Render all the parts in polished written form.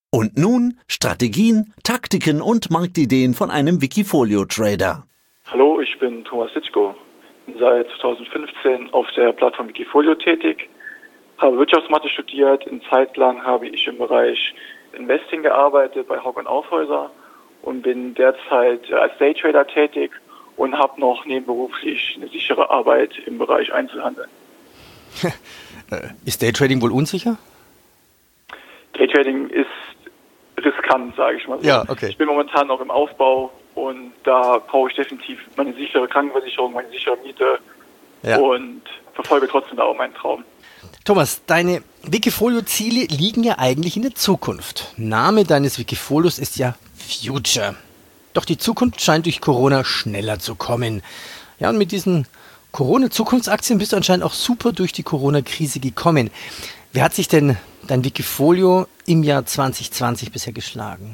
Und nun Strategien, Taktiken und Marktideen von einem Wikifolio-Trader. Hallo, ich bin Thomas Sitschko, bin seit 2015 auf der Plattform Wikifolio tätig, habe Wirtschaftsmathe studiert, eine Zeit lang habe ich im Bereich Investing gearbeitet bei Hauck & Aufhäuser und bin derzeit als Daytrader tätig und habe noch nebenberuflich eine sichere Arbeit im Bereich Einzelhandel. Ist Daytrading wohl unsicher? Daytrading ist riskant, sage ich mal so. Ja, okay. Ich bin momentan noch im Aufbau und da brauche ich definitiv meine sichere Krankenversicherung, meine sichere Miete und verfolge trotzdem da auch meinen Traum. Thomas, deine Wikifolio-Ziele liegen ja eigentlich in der Zukunft. Name deines Wikifolios ist ja Future. Doch die Zukunft scheint durch Corona schneller zu kommen. Ja, und mit diesen Corona-Zukunftsaktien bist du anscheinend auch super durch die Corona-Krise gekommen. Wie hat sich denn dein Wikifolio im Jahr 2020 bisher geschlagen?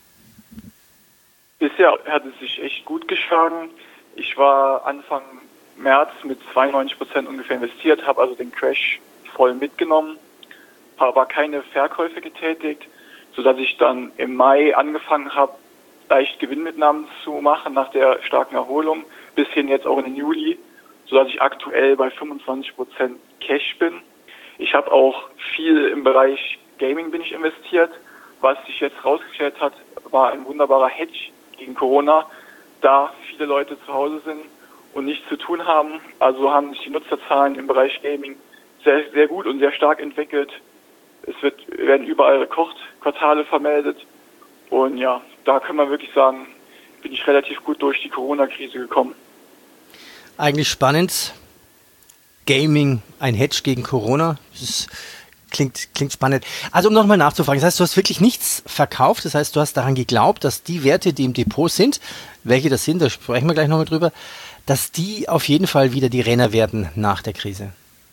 Bisher hat es sich echt gut geschlagen. Ich war Anfang März mit 92% ungefähr investiert, habe also den Crash voll mitgenommen, habe aber keine Verkäufe getätigt, sodass ich dann im Mai angefangen habe, leicht Gewinnmitnahmen zu machen nach der starken Erholung, bis hin jetzt auch in den Juli, sodass ich aktuell bei 25% Cash bin. Ich habe auch viel im Bereich Gaming bin ich investiert. Was sich jetzt rausgestellt hat, war ein wunderbarer Hedge gegen Corona, da viele Leute zu Hause sind und nichts zu tun haben. Also haben sich die Nutzerzahlen im Bereich Gaming sehr, sehr gut und sehr stark entwickelt. Werden überall Rekordquartale vermeldet. Und ja, da kann man wirklich sagen, bin ich relativ gut durch die Corona-Krise gekommen. Eigentlich spannend. Gaming, ein Hedge gegen Corona. Das klingt spannend. Also um nochmal nachzufragen, das heißt, du hast wirklich nichts verkauft, das heißt, du hast daran geglaubt, dass die Werte, die im Depot sind, welche das sind, da sprechen wir gleich nochmal drüber, dass die auf jeden Fall wieder die Renner werden nach der Krise.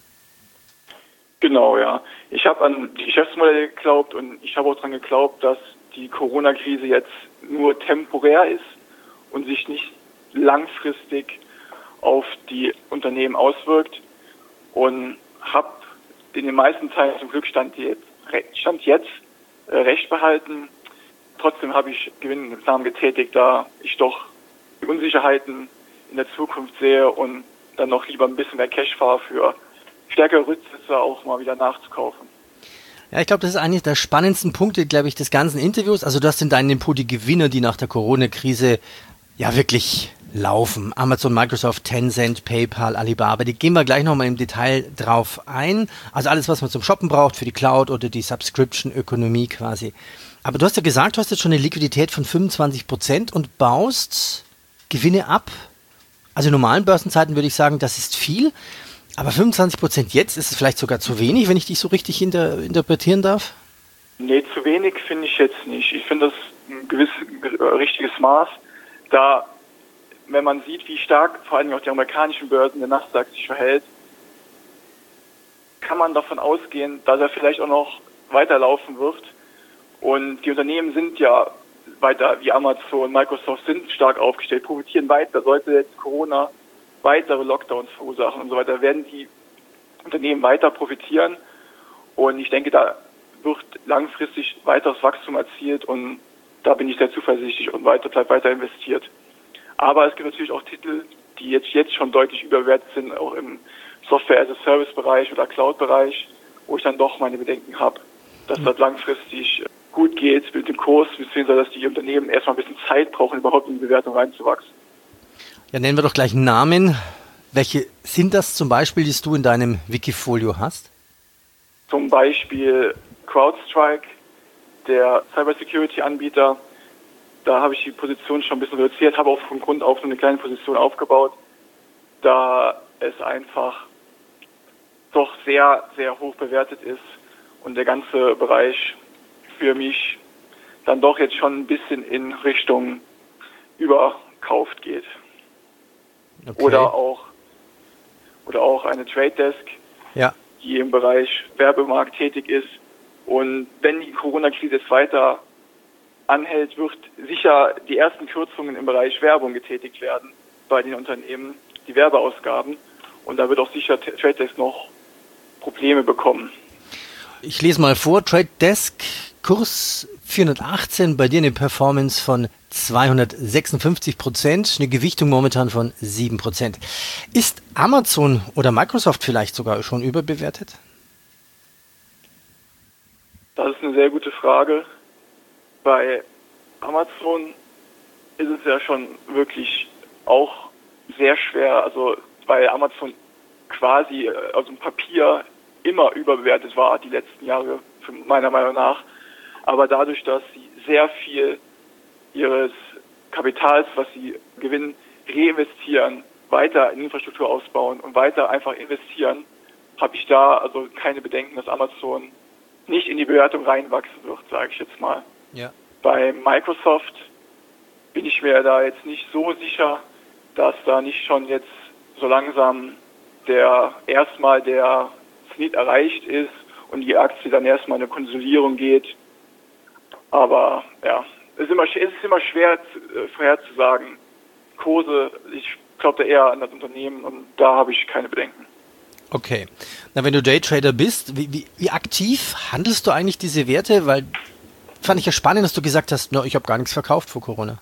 Genau, ja. Ich habe an die Geschäftsmodelle geglaubt und ich habe auch daran geglaubt, dass die Corona-Krise jetzt nur temporär ist und sich nicht langfristig auf die Unternehmen auswirkt und habe in den meisten Teilen zum Glück Stand jetzt recht behalten. Trotzdem habe ich Gewinnmitnahmen getätigt, da ich doch die Unsicherheiten in der Zukunft sehe und dann noch lieber ein bisschen mehr Cash fahre für stärkere Rücksätze auch mal wieder nachzukaufen. Ja, ich glaube, das ist eigentlich der spannendsten Punkte, glaube ich, des ganzen Interviews. Also du hast in deinem Depot die Gewinner, die nach der Corona-Krise ja wirklich laufen. Amazon, Microsoft, Tencent, PayPal, Alibaba, die gehen wir gleich nochmal im Detail drauf ein. Also alles, was man zum Shoppen braucht für die Cloud oder die Subscription-Ökonomie quasi. Aber du hast ja gesagt, du hast jetzt schon eine Liquidität von 25% und baust Gewinne ab. Also in normalen Börsenzeiten würde ich sagen, das ist viel. Aber 25% jetzt, ist es vielleicht sogar zu wenig, wenn ich dich so richtig interpretieren darf? Nee, zu wenig finde ich jetzt nicht. Ich finde das ein richtiges Maß, da wenn man sieht, wie stark vor allem auch die amerikanischen Börsen, der Nasdaq sich verhält, kann man davon ausgehen, dass er vielleicht auch noch weiterlaufen wird. Und die Unternehmen sind ja weiter, wie Amazon, Microsoft, sind stark aufgestellt, profitieren weiter. Sollte jetzt Corona weitere Lockdowns verursachen und so weiter, werden die Unternehmen weiter profitieren. Und ich denke, da wird langfristig weiteres Wachstum erzielt und da bin ich sehr zuversichtlich und bleibe weiter investiert. Aber es gibt natürlich auch Titel, die jetzt schon deutlich überbewertet sind, auch im Software-as-a-Service-Bereich oder Cloud-Bereich, wo ich dann doch meine Bedenken habe, dass das langfristig gut geht mit dem Kurs, beziehungsweise dass die Unternehmen erstmal ein bisschen Zeit brauchen, überhaupt in die Bewertung reinzuwachsen. Ja, nennen wir doch gleich einen Namen. Welche sind das zum Beispiel, die du in deinem Wikifolio hast? Zum Beispiel CrowdStrike, der Cybersecurity-Anbieter. Da habe ich die Position schon ein bisschen reduziert, habe auch von Grund auf so eine kleine Position aufgebaut, da es einfach doch sehr, sehr hoch bewertet ist und der ganze Bereich für mich dann doch jetzt schon ein bisschen in Richtung überkauft geht. Okay. Oder auch eine Trade Desk, die im Bereich Werbemarkt tätig ist. Und wenn die Corona-Krise jetzt weiter anhält, wird sicher die ersten Kürzungen im Bereich Werbung getätigt werden bei den Unternehmen, die Werbeausgaben. Und da wird auch sicher Trade Desk noch Probleme bekommen. Ich lese mal vor, Trade Desk Kurs 418, bei dir eine Performance von 256%, eine Gewichtung momentan von 7%. Ist Amazon oder Microsoft vielleicht sogar schon überbewertet? Das ist eine sehr gute Frage. Bei Amazon ist es ja schon wirklich auch sehr schwer, also weil Amazon quasi aus dem Papier immer überbewertet war, die letzten Jahre, meiner Meinung nach. Aber dadurch, dass sie sehr viel ihres Kapitals, was sie gewinnen, reinvestieren, weiter in Infrastruktur ausbauen und weiter einfach investieren, habe ich da also keine Bedenken, dass Amazon nicht in die Bewertung reinwachsen wird, sage ich jetzt mal. Ja. Bei Microsoft bin ich mir da jetzt nicht so sicher, dass da nicht schon jetzt so langsam der Zenit erreicht ist und die Aktie dann erstmal eine Konsolidierung geht. Aber ja, es ist immer schwer vorherzusagen. Kurse, ich glaube da eher an das Unternehmen und da habe ich keine Bedenken. Okay. Na, wenn du Daytrader bist, wie aktiv handelst du eigentlich diese Werte? Weil fand ich ja spannend, dass du gesagt hast, no, ich habe gar nichts verkauft vor Corona.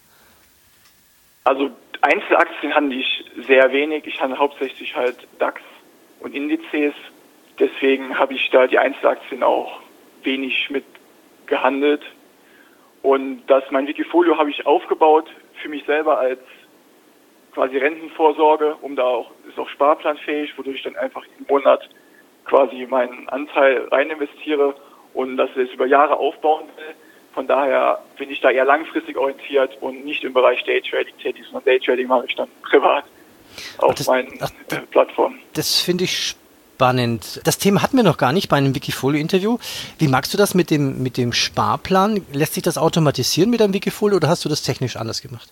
Also Einzelaktien handle ich sehr wenig. Ich handle hauptsächlich halt DAX und Indizes. Deswegen habe ich da die Einzelaktien auch wenig mit gehandelt. Und mein Wikifolio habe ich aufgebaut für mich selber als quasi Rentenvorsorge, ist auch sparplanfähig, wodurch ich dann einfach jeden Monat quasi meinen Anteil rein investiere und das jetzt über Jahre aufbauen will. Von daher bin ich da eher langfristig orientiert und nicht im Bereich Daytrading tätig, sondern Daytrading mache ich dann privat auf meinen Plattformen. Das finde ich spannend. Das Thema hatten wir noch gar nicht bei einem Wikifolio-Interview. Wie magst du das mit dem Sparplan? Lässt sich das automatisieren mit einem Wikifolio oder hast du das technisch anders gemacht?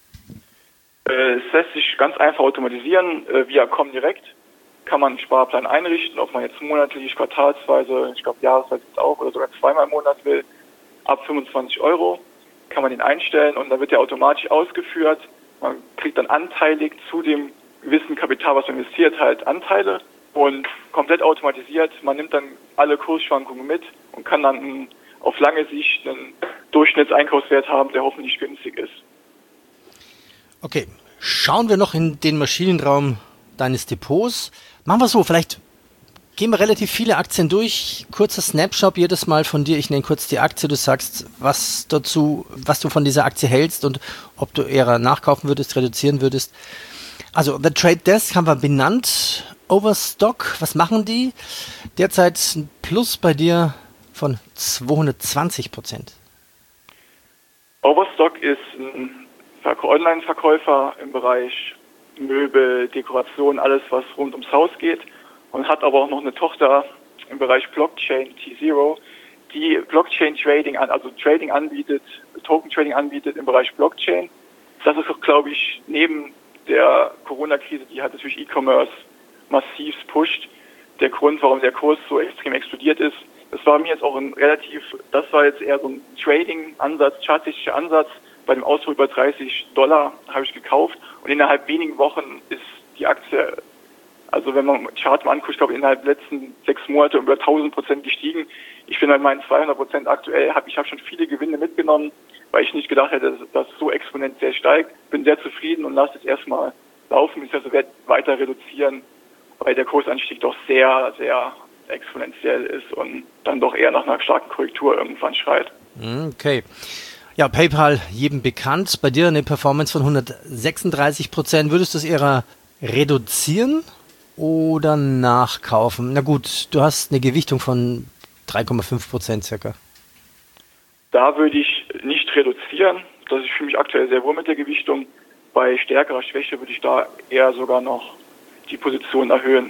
Es lässt sich ganz einfach automatisieren. Via Comdirect kann man einen Sparplan einrichten, ob man jetzt monatlich, quartalsweise, ich glaube jahresweise auch oder sogar zweimal im Monat will. Ab 25 € kann man den einstellen und dann wird der automatisch ausgeführt. Man kriegt dann anteilig zu dem gewissen Kapital, was man investiert, halt Anteile und komplett automatisiert. Man nimmt dann alle Kursschwankungen mit und kann dann auf lange Sicht einen Durchschnittseinkaufswert haben, der hoffentlich günstig ist. Okay, schauen wir noch in den Maschinenraum deines Depots. Machen wir so, vielleicht gehen wir relativ viele Aktien durch. Kurzer Snapshot jedes Mal von dir. Ich nenne kurz die Aktie. Du sagst, was du von dieser Aktie hältst und ob du eher nachkaufen würdest, reduzieren würdest. Also, The Trade Desk haben wir benannt. Overstock, was machen die? Derzeit ein Plus bei dir von 220%. Overstock ist ein Online-Verkäufer im Bereich Möbel, Dekoration, alles was rund ums Haus geht und hat aber auch noch eine Tochter im Bereich Blockchain, T0, die Blockchain-Trading, also Trading anbietet, Token-Trading anbietet im Bereich Blockchain. Das ist auch, glaube ich, neben der Corona-Krise, die hat natürlich E-Commerce massiv pusht, der Grund, warum der Kurs so extrem explodiert ist. Das war mir jetzt auch das war jetzt eher so ein Trading-Ansatz, charttechnischer Ansatz. Bei dem Ausdruck über $30 habe ich gekauft und innerhalb wenigen Wochen ist die Aktie, also wenn man Chart mal anguckt, ich glaube innerhalb der letzten 6 Monate über 1000% gestiegen. Ich bin bei meinen 200% aktuell, ich habe schon viele Gewinne mitgenommen, weil ich nicht gedacht hätte, dass es so exponentiell steigt. Bin sehr zufrieden und lasse es erstmal laufen, also werde weiter reduzieren, weil der Kursanstieg doch sehr, sehr exponentiell ist und dann doch eher nach einer starken Korrektur irgendwann schreit. Okay. Ja, PayPal jedem bekannt. Bei dir eine Performance von 136%. Würdest du es eher reduzieren oder nachkaufen? Na gut, du hast eine Gewichtung von 3,5% circa. Da würde ich nicht reduzieren. Ich fühle mich aktuell sehr wohl mit der Gewichtung. Bei stärkerer Schwäche würde ich da eher sogar noch die Position erhöhen.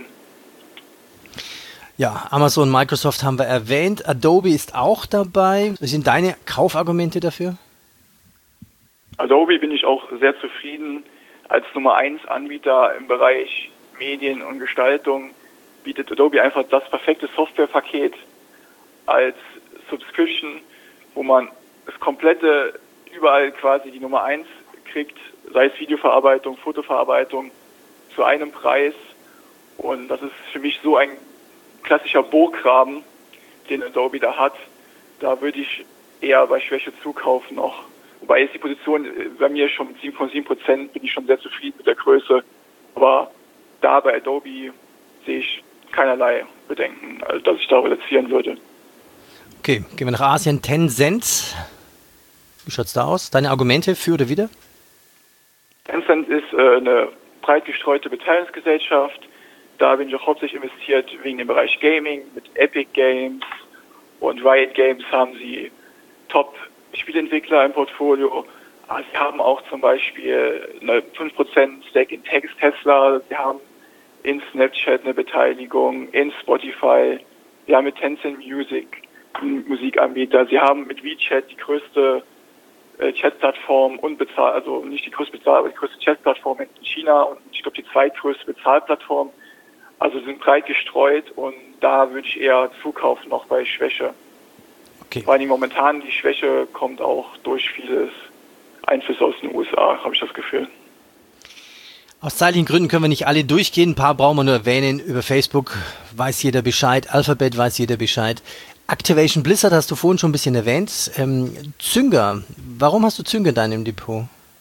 Ja, Amazon, Microsoft haben wir erwähnt. Adobe ist auch dabei. Was sind deine Kaufargumente dafür? Adobe bin ich auch sehr zufrieden. Als Nummer 1 Anbieter im Bereich Medien und Gestaltung bietet Adobe einfach das perfekte Softwarepaket als Subscription, wo man das komplette, überall quasi die Nummer 1 kriegt, sei es Videoverarbeitung, Fotoverarbeitung, zu einem Preis. Und das ist für mich so ein klassischer Burggraben, den Adobe da hat. Da würde ich eher bei Schwäche zukaufen noch. Wobei ist die Position bei mir schon mit 7,7%, bin ich schon sehr zufrieden mit der Größe. Aber da bei Adobe sehe ich keinerlei Bedenken, also dass ich da reduzieren würde. Okay, gehen wir nach Asien. Tencent. Wie schaut's da aus? Deine Argumente für oder wider? Tencent ist eine breit gestreute Beteiligungsgesellschaft. Da bin ich auch hauptsächlich investiert wegen dem Bereich Gaming. Mit Epic Games und Riot Games haben sie Top-Spielentwickler im Portfolio. Sie haben auch zum Beispiel eine 5% Stake in Tesla. Sie haben in Snapchat eine Beteiligung, in Spotify. Sie haben mit Tencent Music einen Musikanbieter. Sie haben mit WeChat die größte Chat-Plattform also nicht die größte aber die größte Chat-Plattform in China und ich glaube die zweitgrößte Bezahlplattform. Also sind breit gestreut und da würde ich eher zukaufen, noch bei Schwäche. Okay. Vor allem momentan die Schwäche kommt auch durch vieles Einfluss aus den USA, habe ich das Gefühl. Aus zeitlichen Gründen können wir nicht alle durchgehen. Ein paar brauchen wir nur erwähnen. Über Facebook weiß jeder Bescheid. Alphabet weiß jeder Bescheid. Activation Blizzard hast du vorhin schon ein bisschen erwähnt. Zynga. Warum hast du Zynga in deinem Depot?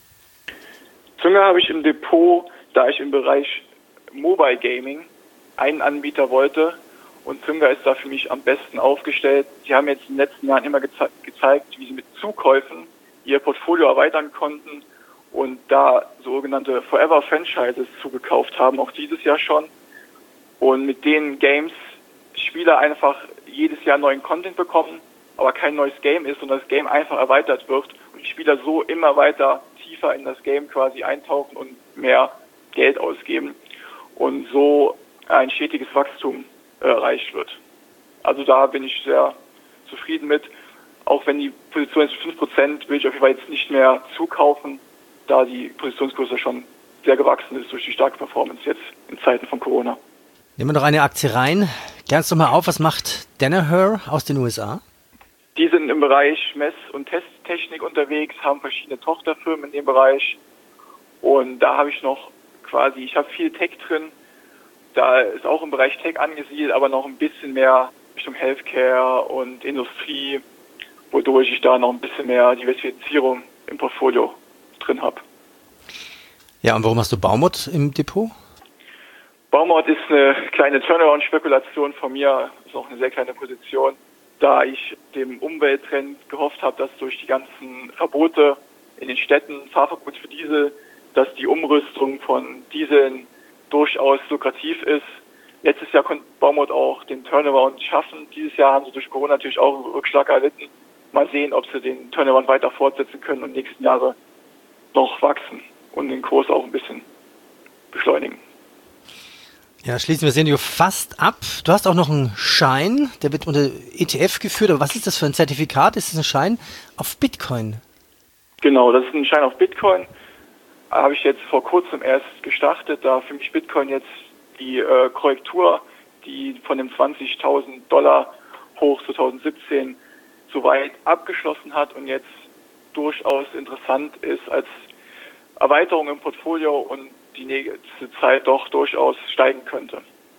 Zynga habe ich im Depot, da ich im Bereich Mobile Gaming einen Anbieter wollte. Und Zynga ist da für mich am besten aufgestellt. Sie haben jetzt in den letzten Jahren immer gezeigt, wie sie mit Zukäufen ihr Portfolio erweitern konnten und da sogenannte Forever Franchises zugekauft haben, auch dieses Jahr schon. Und mit den Games Spieler einfach jedes Jahr neuen Content bekommen, aber kein neues Game ist und das Game einfach erweitert wird und die Spieler so immer weiter tiefer in das Game quasi eintauchen und mehr Geld ausgeben und so ein stetiges Wachstum erreicht wird. Also da bin ich sehr zufrieden mit. Auch wenn die Position ist 5%, will ich auf jeden Fall jetzt nicht mehr zukaufen, da die Positionsgröße schon sehr gewachsen ist durch die starke Performance jetzt in Zeiten von Corona. Nehmen wir noch eine Aktie rein. Klärst du mal auf, was macht Danaher aus den USA? Die sind im Bereich Mess- und Testtechnik unterwegs, haben verschiedene Tochterfirmen in dem Bereich. Und da habe ich noch ich habe viel Tech drin. Da ist auch im Bereich Tech angesiedelt, aber noch ein bisschen mehr Richtung Healthcare und Industrie, wodurch ich da noch ein bisschen mehr Diversifizierung im Portfolio drin habe. Ja, und warum hast du Baumot im Depot? Baumot ist eine kleine Turnaround-Spekulation von mir, ist auch eine sehr kleine Position, da ich dem Umwelttrend gehofft habe, dass durch die ganzen Verbote in den Städten, Fahrverbot für Diesel, dass die Umrüstung von Dieseln durchaus lukrativ ist. Letztes Jahr konnte Baumot auch den Turnaround schaffen. Dieses Jahr haben sie durch Corona natürlich auch einen Rückschlag erlitten. Mal sehen, ob sie den Turnaround weiter fortsetzen können und nächsten Jahre noch wachsen und den Kurs auch ein bisschen beschleunigen. Ja, schließen wir das Interview fast ab. Du hast auch noch einen Schein, der wird unter ETF geführt. Aber was ist das für ein Zertifikat? Ist das ein Schein auf Bitcoin? Genau, das ist ein Schein auf Bitcoin. Habe ich jetzt vor kurzem erst gestartet, da für mich Bitcoin jetzt die Korrektur, die von dem $20.000 hoch 2017 soweit abgeschlossen hat und jetzt durchaus interessant ist als Erweiterung im Portfolio und die nächste Zeit doch durchaus steigen könnte.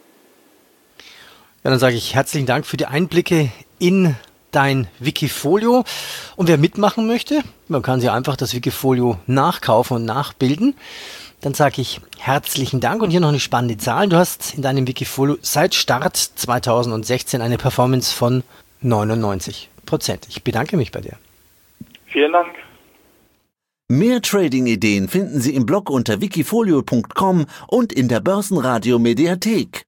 Ja, dann sage ich herzlichen Dank für die Einblicke in dein Wikifolio. Und wer mitmachen möchte, man kann sich einfach das Wikifolio nachkaufen und nachbilden. Dann sage ich herzlichen Dank und hier noch eine spannende Zahl. Du hast in deinem Wikifolio seit Start 2016 eine Performance von 99%. Ich bedanke mich bei dir. Vielen Dank. Mehr Trading-Ideen finden Sie im Blog unter wikifolio.com und in der Börsenradio Mediathek.